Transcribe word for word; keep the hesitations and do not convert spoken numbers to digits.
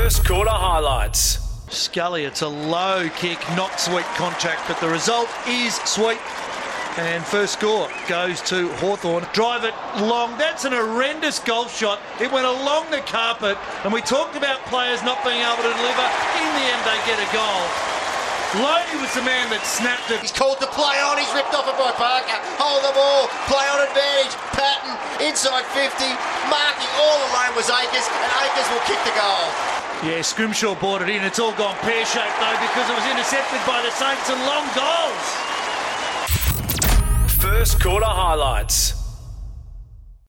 First quarter highlights. Scully, it's a low kick, not sweet contact, but the result is sweet. And first score goes to Hawthorn. Drive it long. That's an horrendous golf shot. It went along the carpet, and we talked about players not being able to deliver. In the end, they get a goal. Loney was the man that snapped it. He's called to play on. He's ripped off it by Parker. Hold the ball. Play on advantage. Patton inside fifty. Marking all alone was Akers, and Akers will kick the goal. Yeah, Scrimshaw brought it in. It's all gone pear-shaped, though, because it was intercepted by the Saints and long goals. First quarter highlights.